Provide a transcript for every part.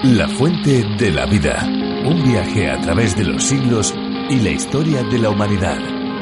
La fuente de la vida. Un viaje a través de los siglos y la historia de la humanidad.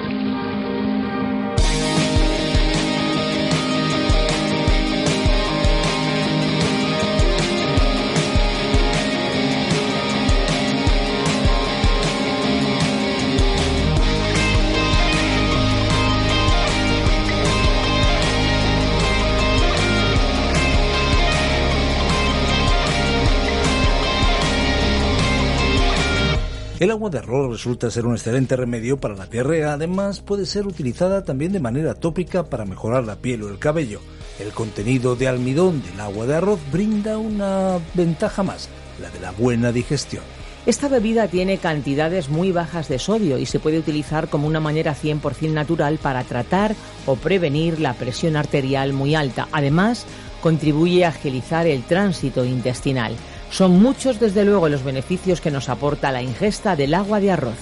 El agua de arroz resulta ser un excelente remedio para la diarrea. Además, puede ser utilizada también de manera tópica para mejorar la piel o el cabello. El contenido de almidón del agua de arroz brinda una ventaja más, la de la buena digestión. Esta bebida tiene cantidades muy bajas de sodio y se puede utilizar como una manera 100% natural para tratar o prevenir la presión arterial muy alta. Además, contribuye a agilizar el tránsito intestinal. Son muchos, desde luego, los beneficios que nos aporta la ingesta del agua de arroz.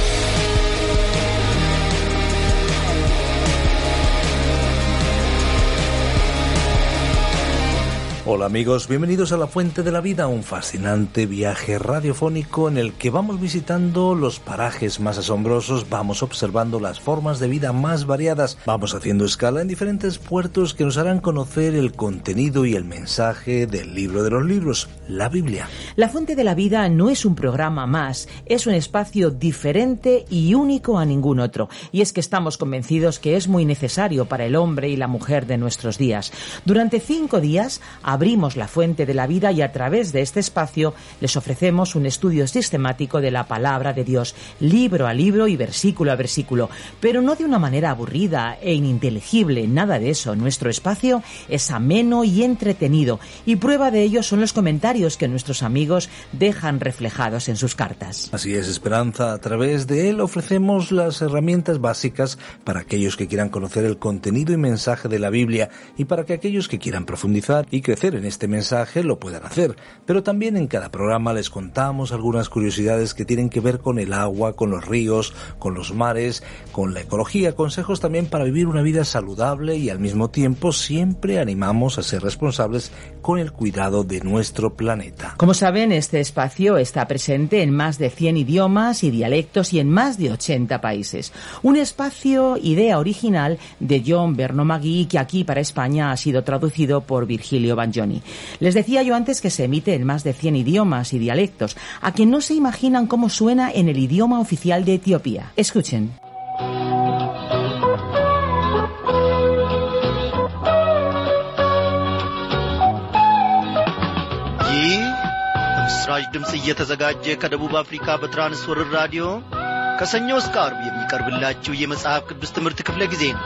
Hola amigos, bienvenidos a La Fuente de la Vida, un fascinante viaje radiofónico en el que vamos visitando los parajes más asombrosos, vamos observando las formas de vida más variadas, vamos haciendo escala en diferentes puertos que nos harán conocer el contenido y el mensaje del libro de los libros, la Biblia. La Fuente de la Vida no es un programa más, es un espacio diferente y único a ningún otro. Y es que estamos convencidos que es muy necesario para el hombre y la mujer de nuestros días. Durante 5 días abrimos la Fuente de la Vida y a través de este espacio les ofrecemos un estudio sistemático de la palabra de Dios, libro a libro y versículo a versículo, pero no de una manera aburrida e ininteligible, nada de eso. Nuestro espacio es ameno y entretenido, y prueba de ello son los comentarios que nuestros amigos dejan reflejados en sus cartas. Así es, Esperanza, a través de él ofrecemos las herramientas básicas para aquellos que quieran conocer el contenido y mensaje de la Biblia y para que aquellos que quieran profundizar y crecer en este mensaje lo puedan hacer, pero también en cada programa les contamos algunas curiosidades que tienen que ver con el agua, con los ríos, con los mares, con la ecología, consejos también para vivir una vida saludable y al mismo tiempo siempre animamos a ser responsables con el cuidado de nuestro planeta. Como saben, este espacio está presente en más de 100 idiomas y dialectos y en más de 80 países. Un espacio, idea original de John Bernomagui, que aquí para España ha sido traducido por Virgilio Bagnoni. Les decía yo antes que se emite en más de 100 idiomas y dialectos, a que no se imaginan cómo suena en el idioma oficial de Etiopía. Escuchen. ይህ በምስራች ድምፅ እየተዘጋጀ ከደቡብ አፍሪካ በትራንስወርልድ ራዲዮ ከሰኞ እስከ ዓርብ የሚቀርብላችሁ የመጽሐፍ ቅዱስ ትምህርት ክፍለ ጊዜ ነው።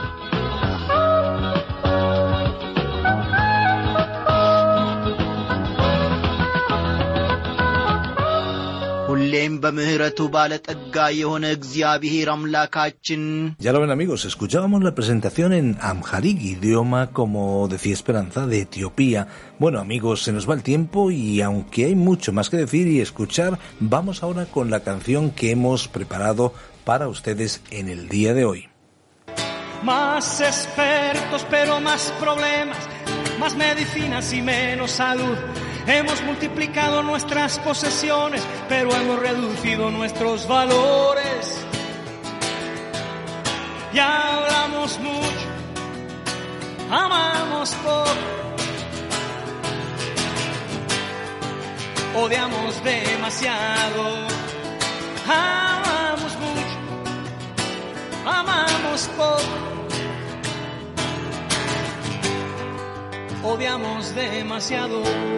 ሁሌም በምህረቱ ባለጠጋ የሆነ እግዚአብሔር አምላካችን። Ya lo ven amigos, escuchábamos la presentación en Amharic, idioma, como decía Esperanza, de Etiopía. Bueno amigos, se nos va el tiempo y aunque hay mucho más que decir y escuchar, vamos ahora con la canción que hemos preparado para ustedes en el día de hoy. Más expertos pero más problemas, más medicinas y menos salud. Hemos multiplicado nuestras posesiones, pero hemos reducido nuestros valores. Y hablamos mucho, amamos poco, odiamos demasiado. Amamos mucho, amamos poco, odiamos demasiado.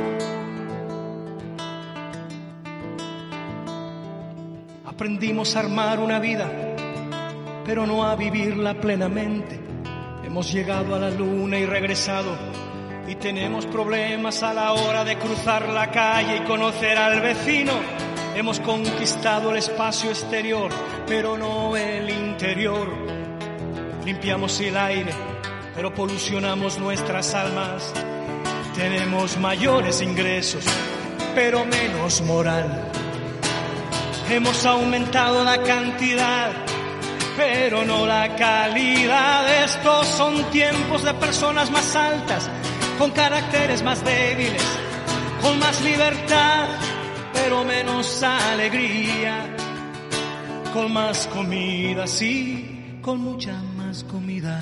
Aprendimos a armar una vida, pero no a vivirla plenamente. Hemos llegado a la luna y regresado, y tenemos problemas a la hora de cruzar la calle y conocer al vecino. Hemos conquistado el espacio exterior, pero no el interior. Limpiamos el aire, pero polucionamos nuestras almas. Tenemos mayores ingresos, pero menos moral. Hemos aumentado la cantidad, pero no la calidad. Estos son tiempos de personas más altas, con caracteres más débiles, con más libertad, pero menos alegría, con más comida, sí, con mucha más comida,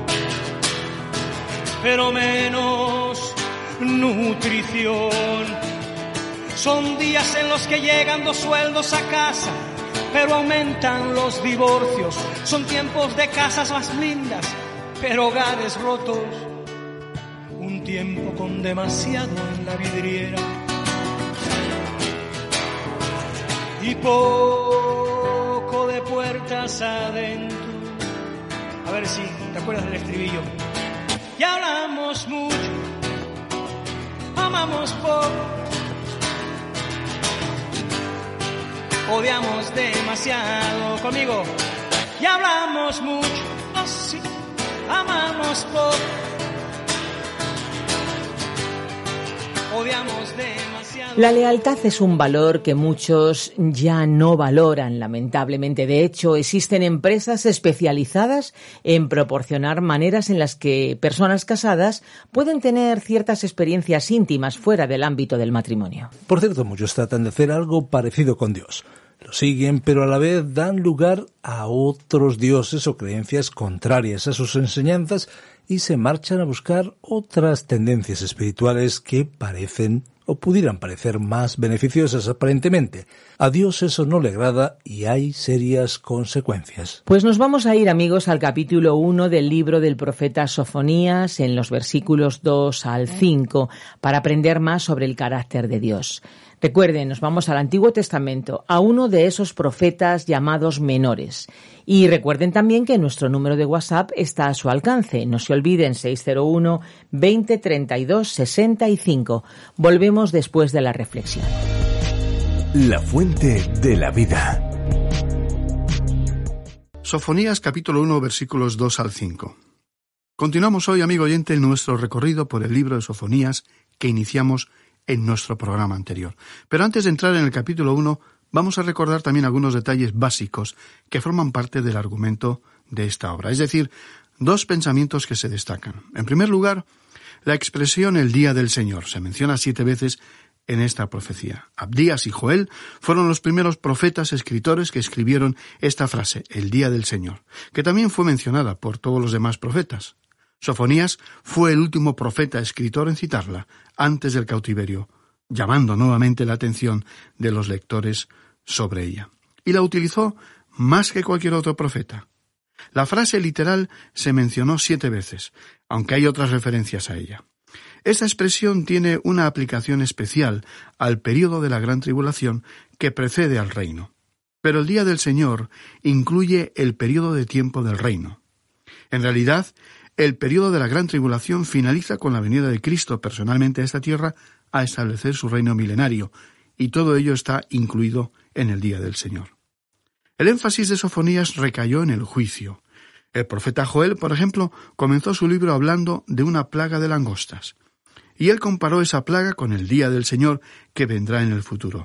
pero menos nutrición. Son días en los que llegan 2 sueldos a casa, pero aumentan los divorcios. Son tiempos de casas más lindas, pero hogares rotos. Un tiempo con demasiado en la vidriera y poco de puertas adentro. A ver si te acuerdas del estribillo. Ya hablamos mucho, amamos poco, odiamos demasiado. Conmigo. Ya hablamos mucho, oh sí, amamos poco, odiamos demasiado. La lealtad es un valor que muchos ya no valoran, lamentablemente. De hecho, existen empresas especializadas en proporcionar maneras en las que personas casadas pueden tener ciertas experiencias íntimas fuera del ámbito del matrimonio. Por cierto, muchos tratan de hacer algo parecido con Dios. Lo siguen, pero a la vez dan lugar a otros dioses o creencias contrarias a sus enseñanzas y se marchan a buscar otras tendencias espirituales que parecen o pudieran parecer más beneficiosas aparentemente. A Dios eso no le agrada y hay serias consecuencias. Pues nos vamos a ir, amigos, al capítulo 1 del libro del profeta Sofonías, en los versículos 2 al 5, para aprender más sobre el carácter de Dios. Recuerden, nos vamos al Antiguo Testamento, a uno de esos profetas llamados menores. Y recuerden también que nuestro número de WhatsApp está a su alcance. No se olviden, 601 20 32 65. Volvemos después de la reflexión. La fuente de la vida. Sofonías capítulo 1, versículos 2 al 5. Continuamos hoy, amigo oyente, nuestro recorrido por el libro de Sofonías que iniciamos en nuestro programa anterior. Pero antes de entrar en el capítulo 1, vamos a recordar también algunos detalles básicos que forman parte del argumento de esta obra. Es decir, 2 pensamientos que se destacan. En primer lugar, la expresión el día del Señor. Se menciona 7 veces en esta profecía. Abdías y Joel fueron los primeros profetas escritores que escribieron esta frase, el día del Señor, que también fue mencionada por todos los demás profetas. Sofonías fue el último profeta escritor en citarla antes del cautiverio, llamando nuevamente la atención de los lectores sobre ella. Y la utilizó más que cualquier otro profeta. La frase literal se mencionó 7 veces, aunque hay otras referencias a ella. Esta expresión tiene una aplicación especial al período de la gran tribulación que precede al reino. Pero el día del Señor incluye el período de tiempo del reino. En realidad, el período de la gran tribulación finaliza con la venida de Cristo personalmente a esta tierra a establecer su reino milenario, y todo ello está incluido en el día del Señor. El énfasis de Sofonías recayó en el juicio. El profeta Joel, por ejemplo, comenzó su libro hablando de una plaga de langostas, y él comparó esa plaga con el día del Señor que vendrá en el futuro.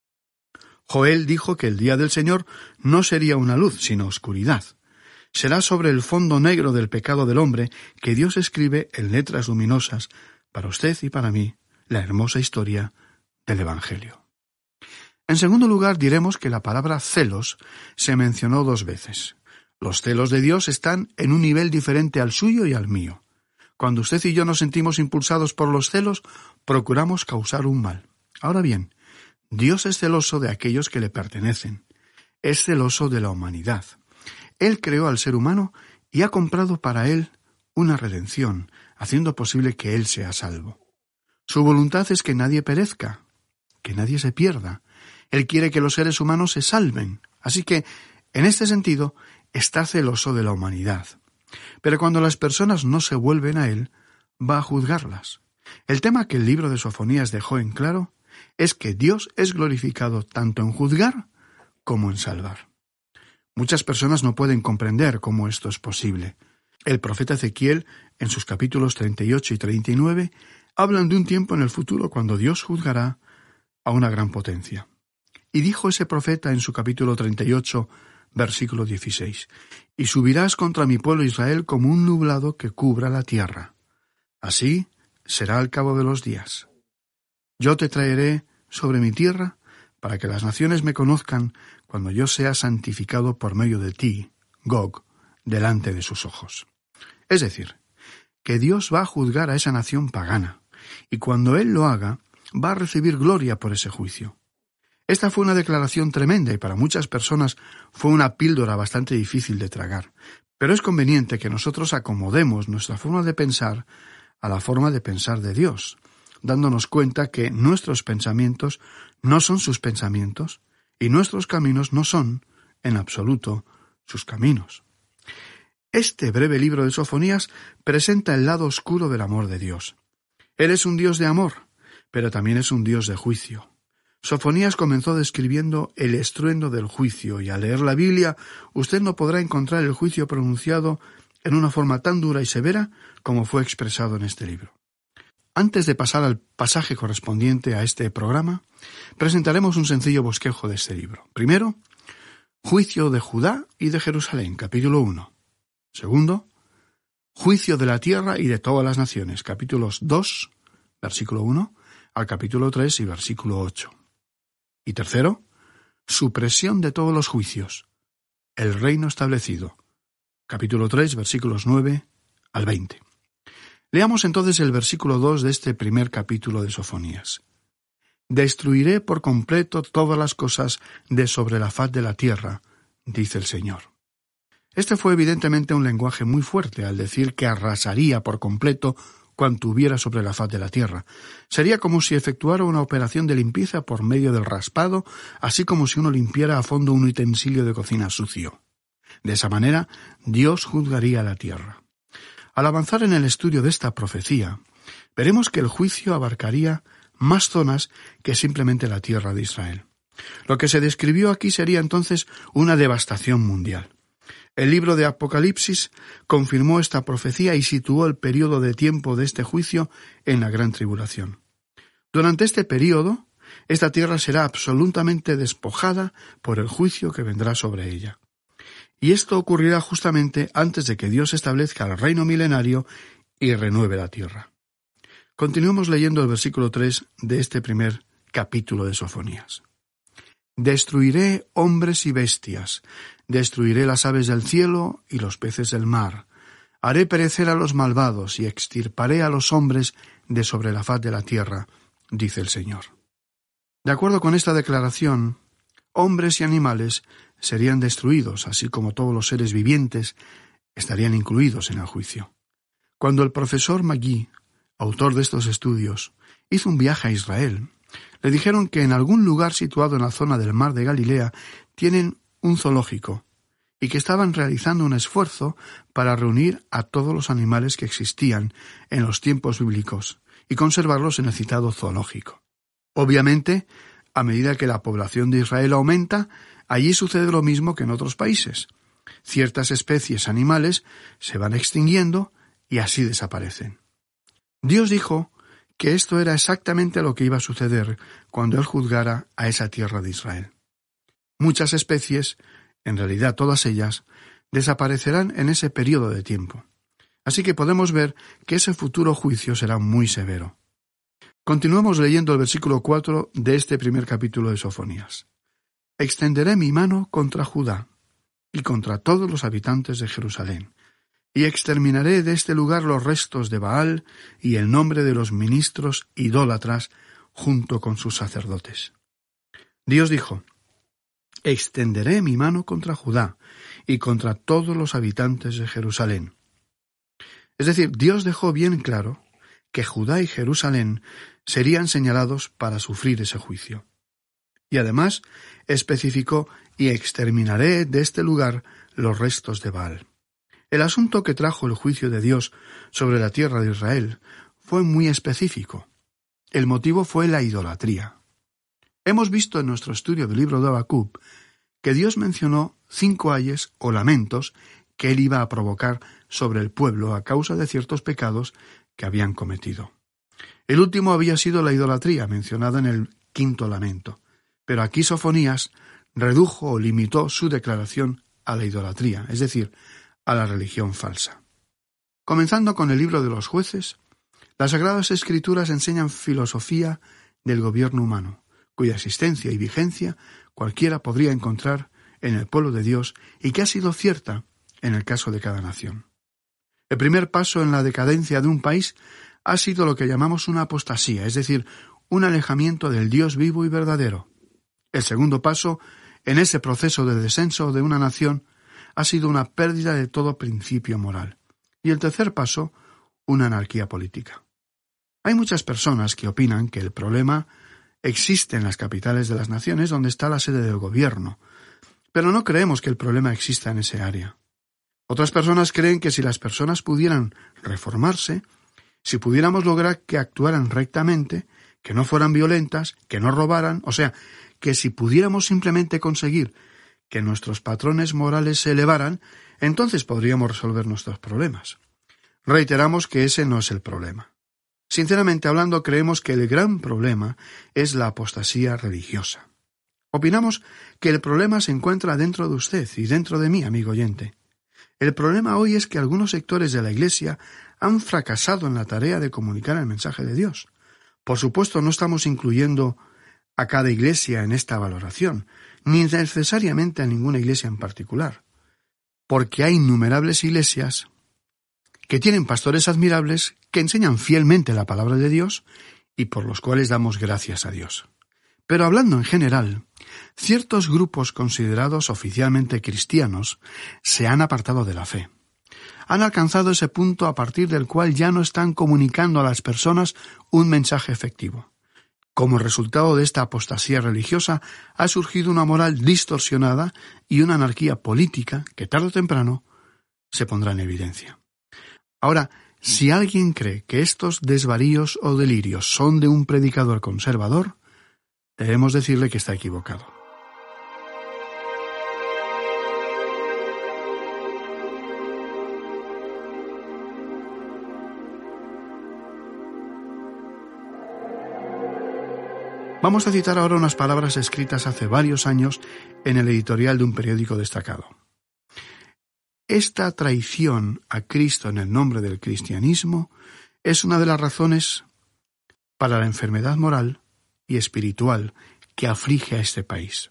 Joel dijo que el día del Señor no sería una luz, sino oscuridad. Será sobre el fondo negro del pecado del hombre que Dios escribe en letras luminosas, para usted y para mí, la hermosa historia del Evangelio. En segundo lugar, diremos que la palabra celos se mencionó 2 veces. Los celos de Dios están en un nivel diferente al suyo y al mío. Cuando usted y yo nos sentimos impulsados por los celos, procuramos causar un mal. Ahora bien, Dios es celoso de aquellos que le pertenecen. Es celoso de la humanidad. Él creó al ser humano y ha comprado para él una redención, haciendo posible que él sea salvo. Su voluntad es que nadie perezca, que nadie se pierda. Él quiere que los seres humanos se salven. Así que, en este sentido, está celoso de la humanidad. Pero cuando las personas no se vuelven a él, va a juzgarlas. El tema que el libro de Sofonías dejó en claro es que Dios es glorificado tanto en juzgar como en salvar. Muchas personas no pueden comprender cómo esto es posible. El profeta Ezequiel, en sus capítulos 38 y 39, hablan de un tiempo en el futuro cuando Dios juzgará a una gran potencia. Y dijo ese profeta en su capítulo 38, versículo 16, «Y subirás contra mi pueblo Israel como un nublado que cubra la tierra. Así será al cabo de los días. Yo te traeré sobre mi tierra para que las naciones me conozcan cuando yo sea santificado por medio de ti, Gog, delante de sus ojos. Es decir, que Dios va a juzgar a esa nación pagana, y cuando Él lo haga, va a recibir gloria por ese juicio. Esta fue una declaración tremenda y para muchas personas fue una píldora bastante difícil de tragar, pero es conveniente que nosotros acomodemos nuestra forma de pensar a la forma de pensar de Dios, dándonos cuenta que nuestros pensamientos no son sus pensamientos y nuestros caminos no son, en absoluto, sus caminos. Este breve libro de Sofonías presenta el lado oscuro del amor de Dios. Él es un Dios de amor, pero también es un Dios de juicio. Sofonías comenzó describiendo el estruendo del juicio, y al leer la Biblia usted no podrá encontrar el juicio pronunciado en una forma tan dura y severa como fue expresado en este libro. Antes de pasar al pasaje correspondiente a este programa, presentaremos un sencillo bosquejo de este libro. Primero, juicio de Judá y de Jerusalén, capítulo 1. Segundo, juicio de la tierra y de todas las naciones, capítulos 2, versículo 1, al capítulo 3 y versículo 8. Y tercero, supresión de todos los juicios, el reino establecido, capítulo 3, versículos 9 al 20. Leamos entonces el versículo 2 de este primer capítulo de Sofonías. Destruiré por completo todas las cosas de sobre la faz de la tierra, dice el Señor. Este fue evidentemente un lenguaje muy fuerte al decir que arrasaría por completo cuanto hubiera sobre la faz de la tierra. Sería como si efectuara una operación de limpieza por medio del raspado, así como si uno limpiara a fondo un utensilio de cocina sucio. De esa manera, Dios juzgaría la tierra. Al avanzar en el estudio de esta profecía, veremos que el juicio abarcaría más zonas que simplemente la tierra de Israel. Lo que se describió aquí sería entonces una devastación mundial. El libro de Apocalipsis confirmó esta profecía y situó el período de tiempo de este juicio en la gran tribulación. Durante este período, esta tierra será absolutamente despojada por el juicio que vendrá sobre ella. Y esto ocurrirá justamente antes de que Dios establezca el reino milenario y renueve la tierra. Continuemos leyendo el versículo 3 de este primer capítulo de Sofonías. Destruiré hombres y bestias, destruiré las aves del cielo y los peces del mar. Haré perecer a los malvados y extirparé a los hombres de sobre la faz de la tierra, dice el Señor. De acuerdo con esta declaración, hombres y animales serían destruidos, así como todos los seres vivientes estarían incluidos en el juicio. Cuando el profesor Magee, autor de estos estudios, hizo un viaje a Israel, le dijeron que en algún lugar situado en la zona del mar de Galilea tienen un zoológico y que estaban realizando un esfuerzo para reunir a todos los animales que existían en los tiempos bíblicos y conservarlos en el citado zoológico. Obviamente, a medida que la población de Israel aumenta, allí sucede lo mismo que en otros países. Ciertas especies animales se van extinguiendo y así desaparecen. Dios dijo que esto era exactamente lo que iba a suceder cuando Él juzgara a esa tierra de Israel. Muchas especies, en realidad todas ellas, desaparecerán en ese periodo de tiempo. Así que podemos ver que ese futuro juicio será muy severo. Continuemos leyendo el versículo 4 de este primer capítulo de Sofonías. Extenderé mi mano contra Judá y contra todos los habitantes de Jerusalén, y exterminaré de este lugar los restos de Baal y el nombre de los ministros idólatras junto con sus sacerdotes. Dios dijo, extenderé mi mano contra Judá y contra todos los habitantes de Jerusalén. Es decir, Dios dejó bien claro que Judá y Jerusalén serían señalados para sufrir ese juicio. Y además especificó, y exterminaré de este lugar los restos de Baal. El asunto que trajo el juicio de Dios sobre la tierra de Israel fue muy específico. El motivo fue la idolatría. Hemos visto en nuestro estudio del libro de Habacuc que Dios mencionó 5 ayes o lamentos que Él iba a provocar sobre el pueblo a causa de ciertos pecados que habían cometido. El último había sido la idolatría, mencionada en el 5º lamento, pero aquí Sofonías redujo o limitó su declaración a la idolatría, es decir, a la religión falsa. Comenzando con el libro de los jueces, las Sagradas Escrituras enseñan filosofía del gobierno humano, cuya existencia y vigencia cualquiera podría encontrar en el pueblo de Dios y que ha sido cierta en el caso de cada nación. El primer paso en la decadencia de un país ha sido lo que llamamos una apostasía, es decir, un alejamiento del Dios vivo y verdadero. El segundo paso en ese proceso de descenso de una nación ha sido una pérdida de todo principio moral. Y el tercer paso, una anarquía política. Hay muchas personas que opinan que el problema existe en las capitales de las naciones donde está la sede del gobierno, pero no creemos que el problema exista en ese área. Otras personas creen que si las personas pudieran reformarse, si pudiéramos lograr que actuaran rectamente, que no fueran violentas, que no robaran, o sea, que si pudiéramos simplemente conseguir que nuestros patrones morales se elevaran, entonces podríamos resolver nuestros problemas. Reiteramos que ese no es el problema. Sinceramente hablando, creemos que el gran problema es la apostasía religiosa. Opinamos que el problema se encuentra dentro de usted y dentro de mí, amigo oyente. El problema hoy es que algunos sectores de la Iglesia han fracasado en la tarea de comunicar el mensaje de Dios. Por supuesto, no estamos incluyendo a cada iglesia en esta valoración, ni necesariamente a ninguna iglesia en particular, porque hay innumerables iglesias que tienen pastores admirables que enseñan fielmente la palabra de Dios y por los cuales damos gracias a Dios. Pero hablando en general, ciertos grupos considerados oficialmente cristianos se han apartado de la fe. Han alcanzado ese punto a partir del cual ya no están comunicando a las personas un mensaje efectivo. Como resultado de esta apostasía religiosa ha surgido una moral distorsionada y una anarquía política que tarde o temprano se pondrá en evidencia. Ahora, si alguien cree que estos desvaríos o delirios son de un predicador conservador, debemos decirle que está equivocado. Vamos a citar ahora unas palabras escritas hace varios años en el editorial de un periódico destacado. Esta traición a Cristo en el nombre del cristianismo es una de las razones para la enfermedad moral y espiritual que aflige a este país.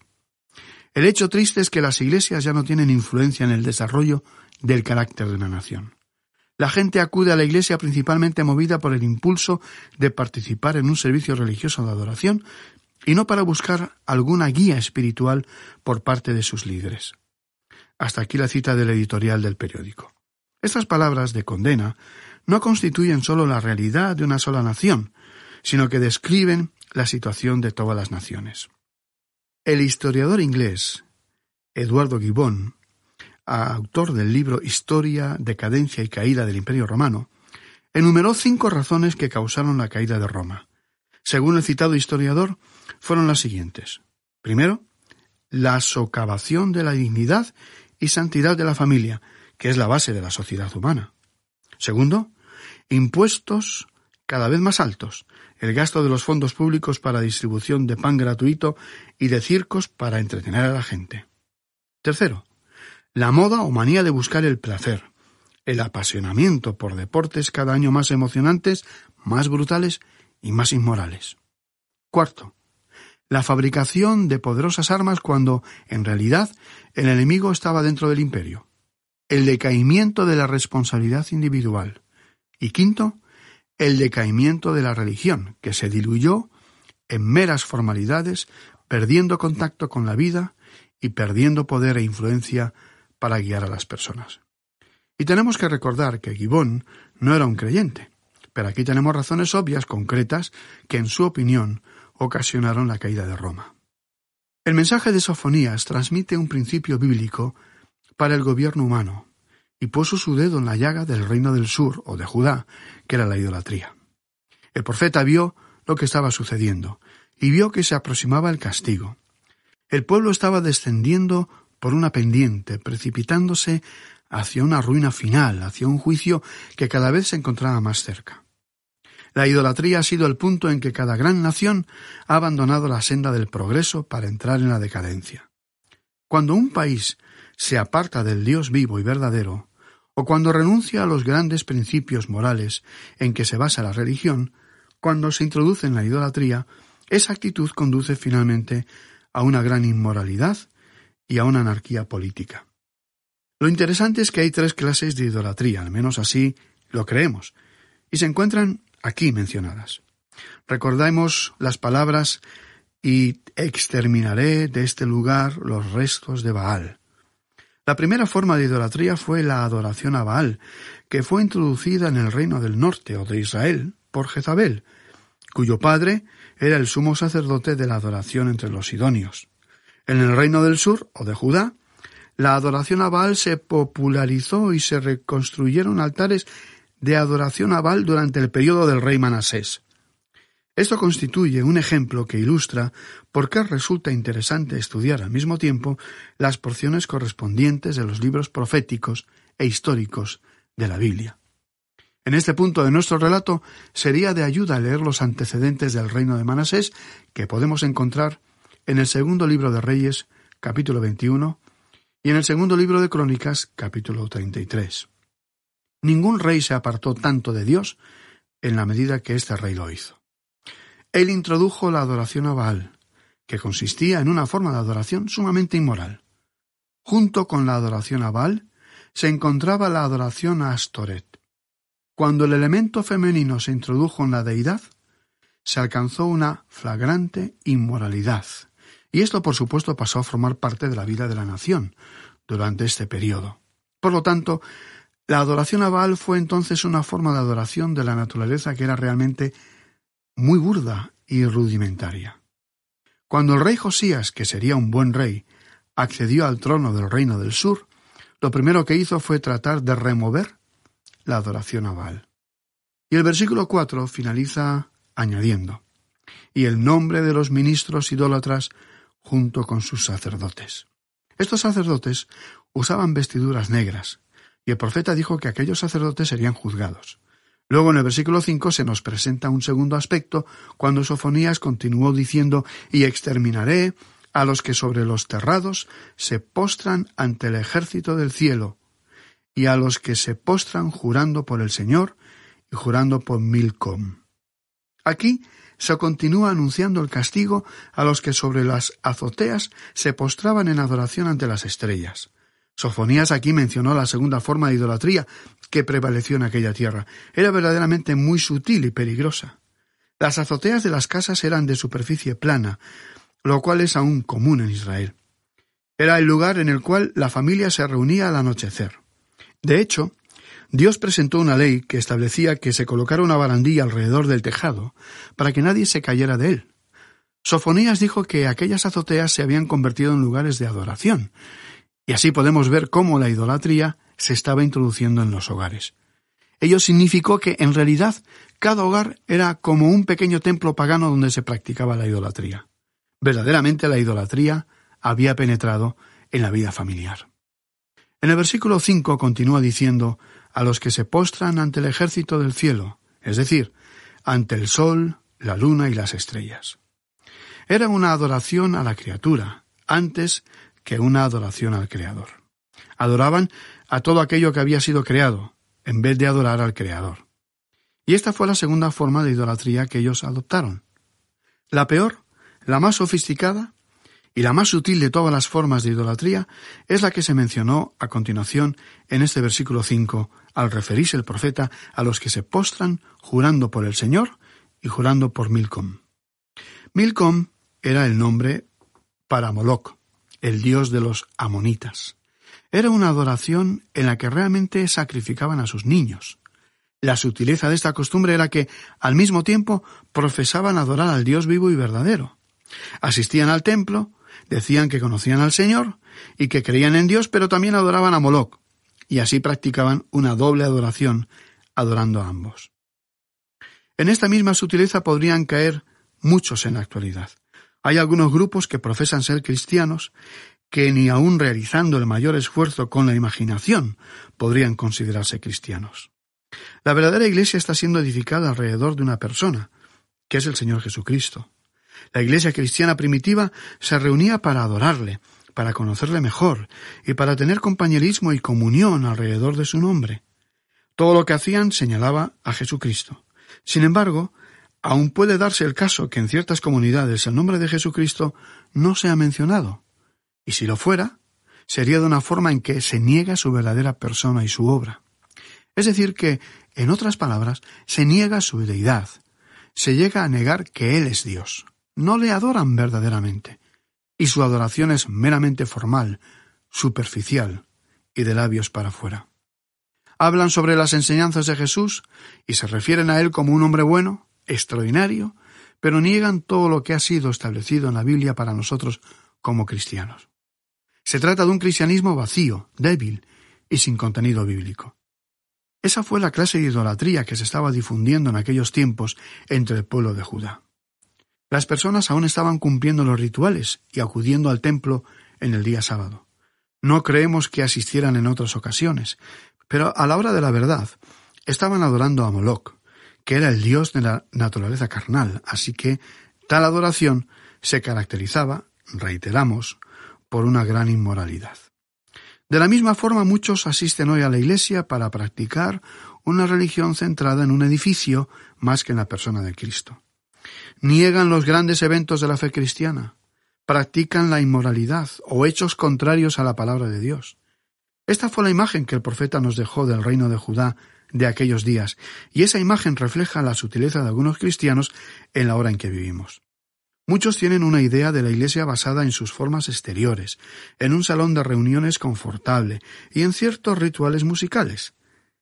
El hecho triste es que las iglesias ya no tienen influencia en el desarrollo del carácter de una nación. La gente acude a la iglesia principalmente movida por el impulso de participar en un servicio religioso de adoración y no para buscar alguna guía espiritual por parte de sus líderes. Hasta aquí la cita del editorial del periódico. Estas palabras de condena no constituyen solo la realidad de una sola nación, sino que describen la situación de todas las naciones. El historiador inglés Eduardo Gibbon, autor del libro Historia, Decadencia y Caída del Imperio Romano, enumeró 5 razones que causaron la caída de Roma. Según el citado historiador, fueron las siguientes. Primero, la socavación de la dignidad y santidad de la familia, que es la base de la sociedad humana. Segundo, impuestos cada vez más altos, el gasto de los fondos públicos para distribución de pan gratuito y de circos para entretener a la gente. Tercero, la moda o manía de buscar el placer, el apasionamiento por deportes cada año más emocionantes, más brutales y más inmorales. Cuarto, la fabricación de poderosas armas cuando, en realidad, el enemigo estaba dentro del imperio. El decaimiento de la responsabilidad individual. Y quinto, el decaimiento de la religión, que se diluyó en meras formalidades, perdiendo contacto con la vida y perdiendo poder e influencia para guiar a las personas. Y tenemos que recordar que Gibbon no era un creyente, pero aquí tenemos razones obvias, concretas, que en su opinión ocasionaron la caída de Roma. El mensaje de Sofonías transmite un principio bíblico para el gobierno humano y puso su dedo en la llaga del reino del sur, o de Judá, que era la idolatría. El profeta vio lo que estaba sucediendo y vio que se aproximaba el castigo. El pueblo estaba descendiendo por una pendiente, precipitándose hacia una ruina final, hacia un juicio que cada vez se encontraba más cerca. La idolatría ha sido el punto en que cada gran nación ha abandonado la senda del progreso para entrar en la decadencia. Cuando un país se aparta del Dios vivo y verdadero, o cuando renuncia a los grandes principios morales en que se basa la religión, cuando se introduce en la idolatría, esa actitud conduce finalmente a una gran inmoralidad y a una anarquía política. Lo interesante es que hay 3 clases de idolatría, al menos así lo creemos, y se encuentran aquí mencionadas. Recordemos las palabras: y exterminaré de este lugar los restos de Baal. La primera forma de idolatría fue la adoración a Baal, que fue introducida en el reino del norte o de Israel por Jezabel, cuyo padre era el sumo sacerdote de la adoración entre los sidonios. En el reino del sur o de Judá, la adoración a Baal se popularizó y se reconstruyeron altares de adoración a Baal durante el periodo del rey Manasés. Esto constituye un ejemplo que ilustra por qué resulta interesante estudiar al mismo tiempo las porciones correspondientes de los libros proféticos e históricos de la Biblia. En este punto de nuestro relato sería de ayuda leer los antecedentes del reino de Manasés, que podemos encontrar en el segundo libro de Reyes, capítulo 21, y en el segundo libro de Crónicas, capítulo 33. Ningún rey se apartó tanto de Dios en la medida que este rey lo hizo. Él introdujo la adoración a Baal, que consistía en una forma de adoración sumamente inmoral. Junto con la adoración a Baal se encontraba la adoración a Astoret. Cuando el elemento femenino se introdujo en la deidad, se alcanzó una flagrante inmoralidad, y esto por supuesto pasó a formar parte de la vida de la nación durante este periodo. Por lo tanto, la adoración a Baal fue entonces una forma de adoración de la naturaleza que era realmente muy burda y rudimentaria. Cuando el rey Josías, que sería un buen rey, accedió al trono del reino del sur, lo primero que hizo fue tratar de remover la adoración a Baal. Y el versículo 4 finaliza añadiendo: y el nombre de los ministros idólatras junto con sus sacerdotes. Estos sacerdotes usaban vestiduras negras, y el profeta dijo que aquellos sacerdotes serían juzgados. Luego en el versículo 5 se nos presenta un segundo aspecto, cuando Sofonías continuó diciendo: y exterminaré a los que sobre los terrados se postran ante el ejército del cielo, y a los que se postran jurando por el Señor y jurando por Milcom. Aquí se continúa anunciando el castigo a los que sobre las azoteas se postraban en adoración ante las estrellas. Sofonías aquí mencionó la segunda forma de idolatría que prevaleció en aquella tierra. Era verdaderamente muy sutil y peligrosa. Las azoteas de las casas eran de superficie plana, lo cual es aún común en Israel. Era el lugar en el cual la familia se reunía al anochecer. De hecho, Dios presentó una ley que establecía que se colocara una barandilla alrededor del tejado para que nadie se cayera de él. Sofonías dijo que aquellas azoteas se habían convertido en lugares de adoración, y así podemos ver cómo la idolatría se estaba introduciendo en los hogares. Ello significó que, en realidad, cada hogar era como un pequeño templo pagano donde se practicaba la idolatría. Verdaderamente la idolatría había penetrado en la vida familiar. En el versículo 5 continúa diciendo: a los que se postran ante el ejército del cielo, es decir, ante el sol, la luna y las estrellas. Era una adoración a la criatura, antes que una adoración al Creador. Adoraban a todo aquello que había sido creado, en vez de adorar al Creador. Y esta fue la segunda forma de idolatría que ellos adoptaron. La peor, la más sofisticada y la más sutil de todas las formas de idolatría es la que se mencionó a continuación en este versículo 5, al referirse el profeta a los que se postran jurando por el Señor y jurando por Milcom. Milcom era el nombre para Moloc, el dios de los amonitas. Era una adoración en la que realmente sacrificaban a sus niños. La sutileza de esta costumbre era que, al mismo tiempo, profesaban adorar al Dios vivo y verdadero. Asistían al templo, decían que conocían al Señor y que creían en Dios, pero también adoraban a Moloc, y así practicaban una doble adoración, adorando a ambos. En esta misma sutileza podrían caer muchos en la actualidad. Hay algunos grupos que profesan ser cristianos que ni aun realizando el mayor esfuerzo con la imaginación podrían considerarse cristianos. La verdadera iglesia está siendo edificada alrededor de una persona, que es el Señor Jesucristo. La iglesia cristiana primitiva se reunía para adorarle, para conocerle mejor y para tener compañerismo y comunión alrededor de su nombre. Todo lo que hacían señalaba a Jesucristo. Sin embargo, Aún puede darse el caso que en ciertas comunidades el nombre de Jesucristo no sea mencionado, y si lo fuera, sería de una forma en que se niega su verdadera persona y su obra. Es decir que, en otras palabras, se niega su deidad, se llega a negar que Él es Dios. No le adoran verdaderamente, y su adoración es meramente formal, superficial y de labios para afuera. Hablan sobre las enseñanzas de Jesús y se refieren a Él como un hombre bueno, extraordinario, pero niegan todo lo que ha sido establecido en la Biblia para nosotros como cristianos. Se trata de un cristianismo vacío, débil y sin contenido bíblico. Esa fue la clase de idolatría que se estaba difundiendo en aquellos tiempos entre el pueblo de Judá. Las personas aún estaban cumpliendo los rituales y acudiendo al templo en el día sábado. No creemos que asistieran en otras ocasiones, pero a la hora de la verdad estaban adorando a Moloc, que era el dios de la naturaleza carnal, así que tal adoración se caracterizaba, reiteramos, por una gran inmoralidad. De la misma forma, muchos asisten hoy a la iglesia para practicar una religión centrada en un edificio más que en la persona de Cristo. Niegan los grandes eventos de la fe cristiana, practican la inmoralidad o hechos contrarios a la palabra de Dios. Esta fue la imagen que el profeta nos dejó del reino de Judá de aquellos días, y esa imagen refleja la sutileza de algunos cristianos en la hora en que vivimos. Muchos tienen una idea de la iglesia basada en sus formas exteriores, en un salón de reuniones confortable y en ciertos rituales musicales.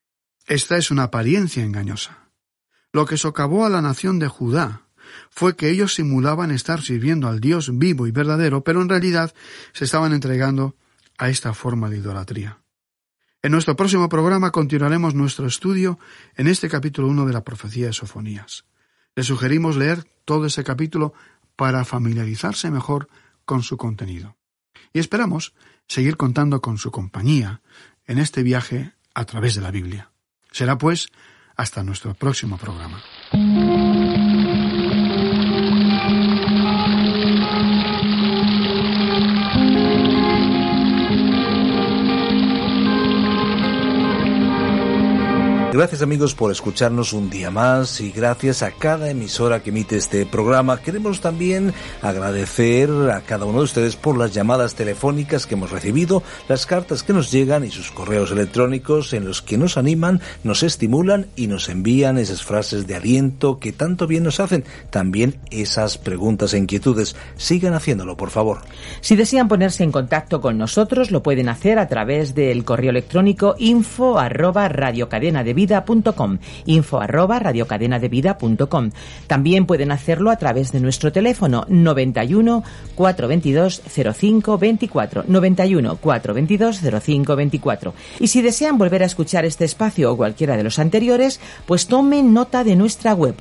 Esta es una apariencia engañosa. Lo que socavó a la nación de Judá fue que ellos simulaban estar sirviendo al Dios vivo y verdadero, pero en realidad se estaban entregando a esta forma de idolatría. En nuestro próximo programa continuaremos nuestro estudio en este capítulo 1 de la profecía de Sofonías. Les sugerimos leer todo ese capítulo para familiarizarse mejor con su contenido. Y esperamos seguir contando con su compañía en este viaje a través de la Biblia. Será pues hasta nuestro próximo programa. Gracias amigos por escucharnos un día más y gracias a cada emisora que emite este programa. Queremos también agradecer a cada uno de ustedes por las llamadas telefónicas que hemos recibido, las cartas que nos llegan y sus correos electrónicos en los que nos animan, nos estimulan y nos envían esas frases de aliento que tanto bien nos hacen. También esas preguntas e inquietudes. Sigan haciéndolo, por favor. Si desean ponerse en contacto con nosotros, lo pueden hacer a través del correo electrónico info@radiocadenadevida.com, info@radiocadenadevida.com. También pueden hacerlo a través de nuestro teléfono 91 422 0524, 91 422 0524. Y si desean volver a escuchar este espacio o cualquiera de los anteriores, pues tomen nota de nuestra web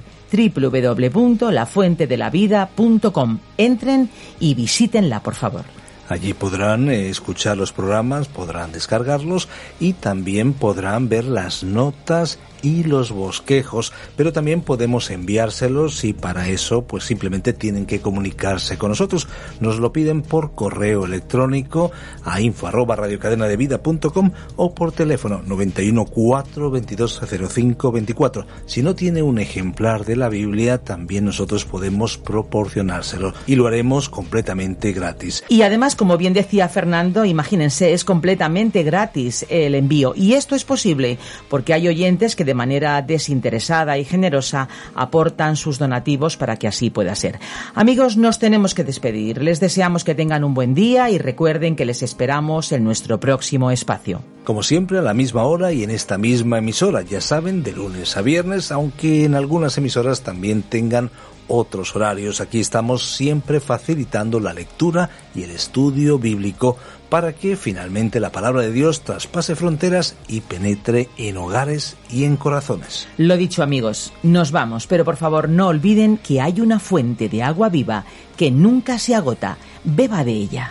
www.lafuentedelavida.com. Entren y visítenla, por favor. Allí podrán escuchar los programas, podrán descargarlos y también podrán ver las notas y los bosquejos, pero también podemos enviárselos y para eso pues simplemente tienen que comunicarse con nosotros. Nos lo piden por correo electrónico a info@radiocadenadevida.com o por teléfono 91 422 0524. Si no tiene un ejemplar de la Biblia, también nosotros podemos proporcionárselo y lo haremos completamente gratis. Y además, como bien decía Fernando, imagínense, es completamente gratis el envío, y esto es posible porque hay oyentes que de manera desinteresada y generosa aportan sus donativos para que así pueda ser. Amigos, nos tenemos que despedir. Les deseamos que tengan un buen día y recuerden que les esperamos en nuestro próximo espacio. Como siempre, a la misma hora y en esta misma emisora, ya saben, de lunes a viernes, aunque en algunas emisoras también tengan otros horarios. Aquí estamos siempre facilitando la lectura y el estudio bíblico para que finalmente la palabra de Dios traspase fronteras y penetre en hogares y en corazones. Lo dicho, amigos, nos vamos, pero por favor no olviden que hay una fuente de agua viva que nunca se agota. Beba de ella.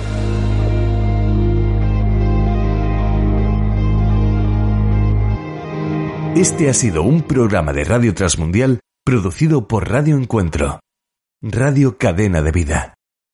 Este ha sido un programa de Radio Transmundial producido por Radio Encuentro, Radio Cadena de Vida.